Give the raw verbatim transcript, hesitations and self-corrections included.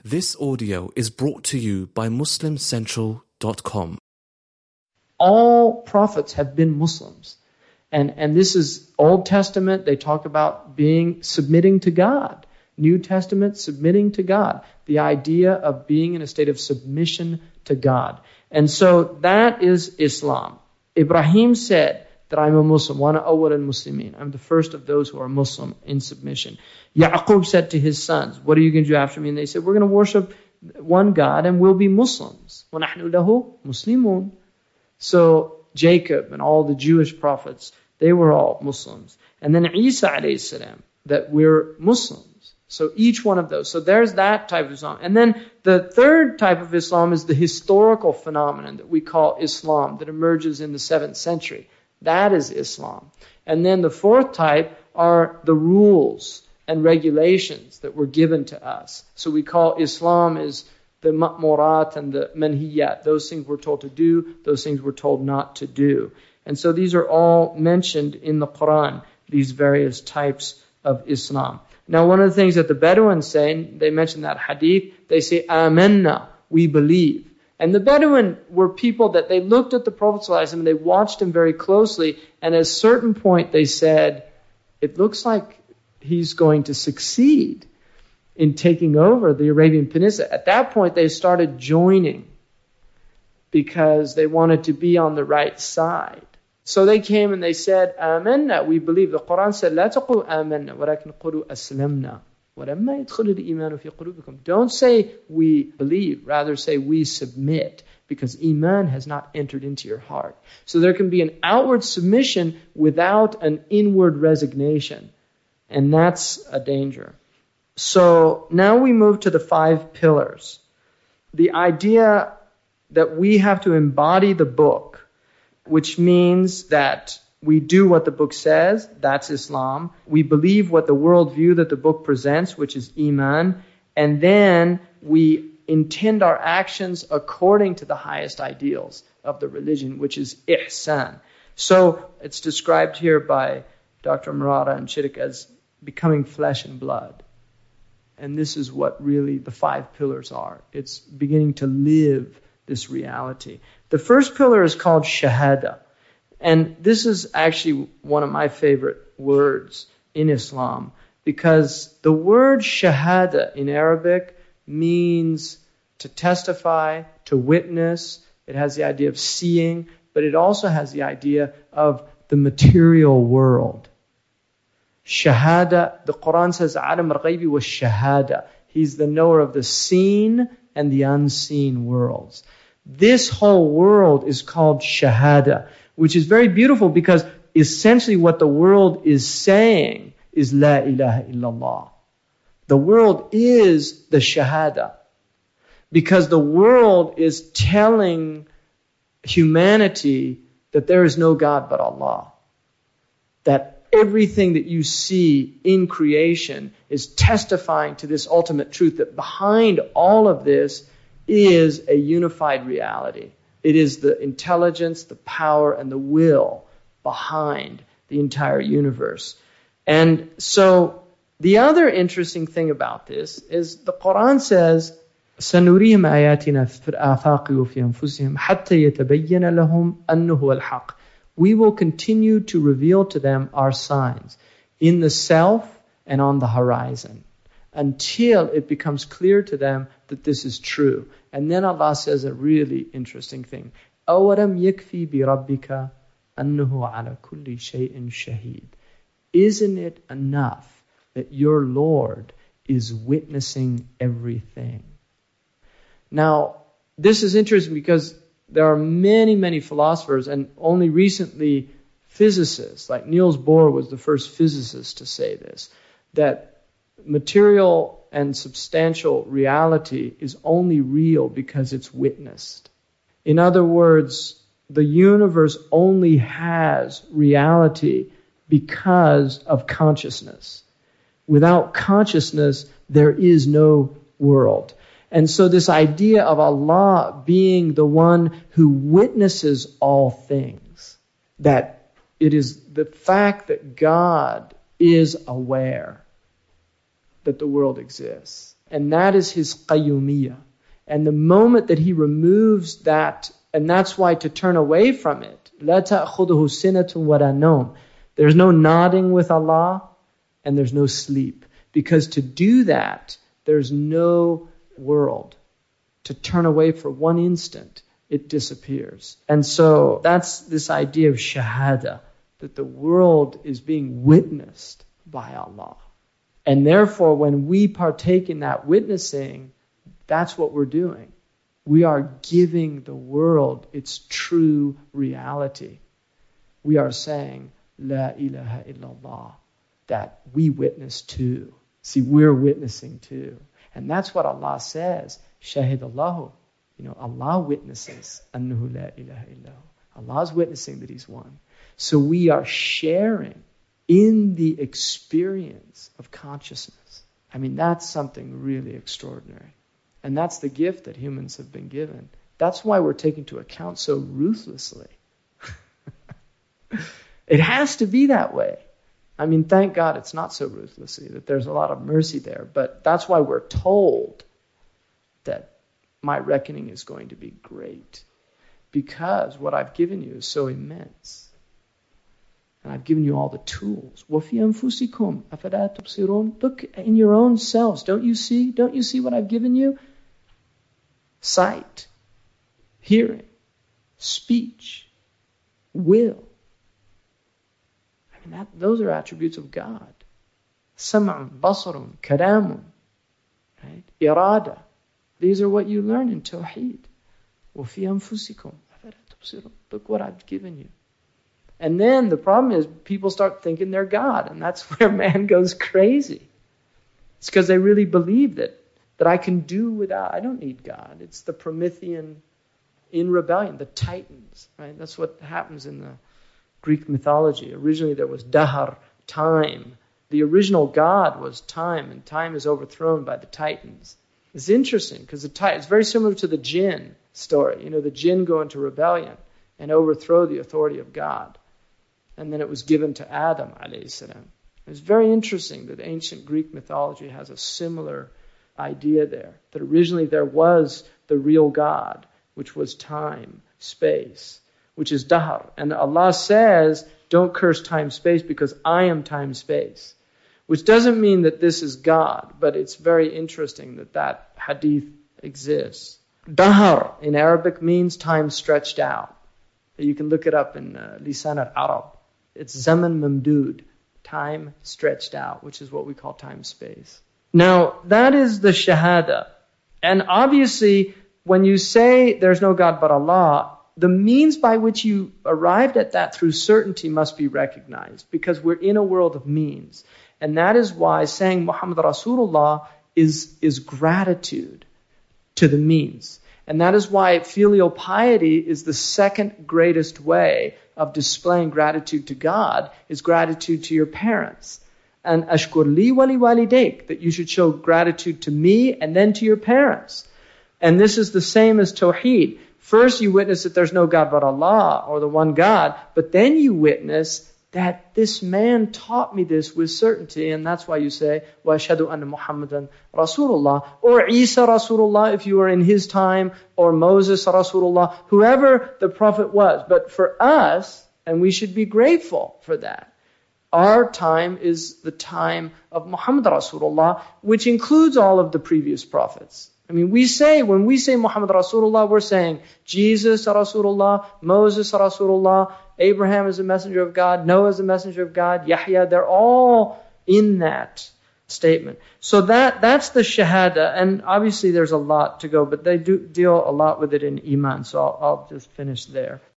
This audio is brought to you by Muslim Central dot com. All prophets have been Muslims. And, and this is Old Testament, they talk about being, submitting to God. New Testament, submitting to God. The idea of being in a state of submission to God. And so that is Islam. Ibrahim said that I'm a Muslim. Wana awwal al-Muslimin. I'm the first of those who are Muslim in submission. Yaqub said to his sons, what are you going to do after me? And they said, we're going to worship one God and we'll be Muslims. وَنَحْنُ لَهُ مُسْلِمُونَ. So Jacob and all the Jewish prophets, they were all Muslims. And then Isa alayhi salam, that we're Muslims. So each one of those. So there's that type of Islam. And then the third type of Islam is the historical phenomenon that we call Islam, that emerges in the seventh century. That is Islam. And then the fourth type are the rules and regulations that were given to us. So we call Islam is the ma'murat and the manhiyat. Those things we're told to do, those things we're told not to do. And so these are all mentioned in the Quran, these various types of Islam. Now, one of the things that the Bedouins say, they mention that hadith, they say, Amanna, we believe. And the Bedouin were people that they looked at the Prophet ﷺ and they watched him very closely. And at a certain point they said, it looks like he's going to succeed in taking over the Arabian Peninsula. At that point they started joining because they wanted to be on the right side. So they came and they said, Amanna, we believe. The Quran said, لا تقولوا آمنا ولكن قولوا أسلمنا ولما يدخل الإيمان في قلوبكم. Don't say we believe, rather say we submit, because Iman has not entered into your heart. So there can be an outward submission without an inward resignation. And that's a danger. So now we move to the five pillars. The idea that we have to embody the book, which means that we do what the book says, that's Islam. We believe what the worldview that the book presents, which is Iman. And then we intend our actions according to the highest ideals of the religion, which is Ihsan. So it's described here by Doctor Murata and Chittick as becoming flesh and blood. And this is what really the five pillars are. It's beginning to live this reality. The first pillar is called Shahada. And this is actually one of my favorite words in Islam, because the word Shahada in Arabic means to testify, to witness. It has the idea of seeing, but it also has the idea of the material world. Shahada, the Quran says, Alam al-Ghaybi wa Shahada. He's the knower of the seen and the unseen worlds. This whole world is called Shahada, which is very beautiful because essentially what the world is saying is La ilaha illallah. The world is the Shahada, because the world is telling humanity that there is no God but Allah. That everything that you see in creation is testifying to this ultimate truth, that behind all of this is a unified reality. It is the intelligence, the power, and the will behind the entire universe. And so the other interesting thing about this is the Quran says, سَنُرِيهِمْ آيَاتِنَا فِي الْآفَاقِ وَفِي أَنفُسِهِمْ حَتَّى يَتَبَيَّنَ لَهُمْ أَنَّهُ الْحَقِّ. We will continue to reveal to them our signs in the self and on the horizon, until it becomes clear to them that this is true. And then Allah says a really interesting thing. أَوَلَمْ يَكْفِي بِرَبِّكَ أَنَّهُ عَلَى كُلِّ شَيْءٍ شَهِيدٌ. Isn't it enough that your Lord is witnessing everything? Now, this is interesting because there are many, many philosophers, and only recently physicists, like Niels Bohr was the first physicist to say this, that material and substantial reality is only real because it's witnessed. In other words, the universe only has reality because of consciousness. Without consciousness, there is no world. And so this idea of Allah being the one who witnesses all things, that it is the fact that God is aware that the world exists. And that is his qayyumiyah. And the moment that he removes that, and that's why to turn away from it, لَا تَأْخُذُهُ سِنَةٌ وَلَا نَوْمٌ. There's no nodding with Allah, and there's no sleep. Because to do that, there's no world. To turn away for one instant, it disappears. And so that's this idea of shahada, that the world is being witnessed by Allah. And therefore, when we partake in that witnessing, that's what we're doing. We are giving the world its true reality. We are saying, La ilaha illallah, that we witness too. See, we're witnessing too. And that's what Allah says. Shahidallahu. You know, Allah witnesses. Annahu la ilaha illahu. Allah's witnessing that He's one. So we are sharing in the experience of consciousness. I mean, that's something really extraordinary. And that's the gift that humans have been given. That's why we're taken to account so ruthlessly. It has to be that way. I mean, thank God it's not so ruthlessly, that there's a lot of mercy there. But that's why we're told that my reckoning is going to be great. Because what I've given you is so immense. And I've given you all the tools. وَفِي أَنفُسِكُمْ أَفَلَا تُبْصِرُونَ. Look in your own selves. Don't you see? Don't you see what I've given you? Sight, hearing, speech, will. I mean, that, those are attributes of God. Sam'un, basarun, kalamun, right? Irada. These are what you learn in Tawheed. وَفِي أَنفُسِكُمْ أَفَلَا تُبْصِرُونَ. Look what I've given you. And then the problem is people start thinking they're God, and that's where man goes crazy. It's because they really believe that, that I can do without, I don't need God. It's the Promethean in rebellion, the Titans, right? That's what happens in the Greek mythology. Originally there was Dahar, time. The original God was time, and time is overthrown by the Titans. It's interesting because the Titan, it's very similar to the jinn story. You know, the jinn go into rebellion and overthrow the authority of God. And then it was given to Adam alayhi salam. It's very interesting that ancient Greek mythology has a similar idea there. That originally there was the real God, which was time, space, which is Dahar. And Allah says, don't curse time, space, because I am time, space. Which doesn't mean that this is God, but it's very interesting that that hadith exists. Dahar in Arabic means time stretched out. You can look it up in uh, Lisan al-Arab. It's zaman mamdud, time stretched out, which is what we call time-space. Now, that is the shahada. And obviously, when you say there's no God but Allah, the means by which you arrived at that through certainty must be recognized, because we're in a world of means. And that is why saying Muhammad Rasulullah is, is gratitude to the means. And that is why filial piety is the second greatest way of displaying gratitude to God, is gratitude to your parents. And ashkur li wali walidayk, that you should show gratitude to me and then to your parents. And this is the same as Tawheed. First you witness that there's no God but Allah, or the one God, but then you witness that this man taught me this with certainty, and that's why you say, وَأَشْهَدُ أَنَّ مُحَمَّدًا رَسُولُ or Isa Rasulullah if you were in his time, or Moses Rasulullah, whoever the Prophet was. But for us, and we should be grateful for that, our time is the time of Muhammad Rasulullah, which includes all of the previous prophets. I mean, we say, when we say Muhammad Rasulullah, we're saying Jesus Rasulullah, Moses Rasulullah, Abraham is a messenger of God, Noah is a messenger of God, Yahya, they're all in that statement. So that that's the shahada, and obviously there's a lot to go, but they do deal a lot with it in Iman, so I'll, I'll just finish there.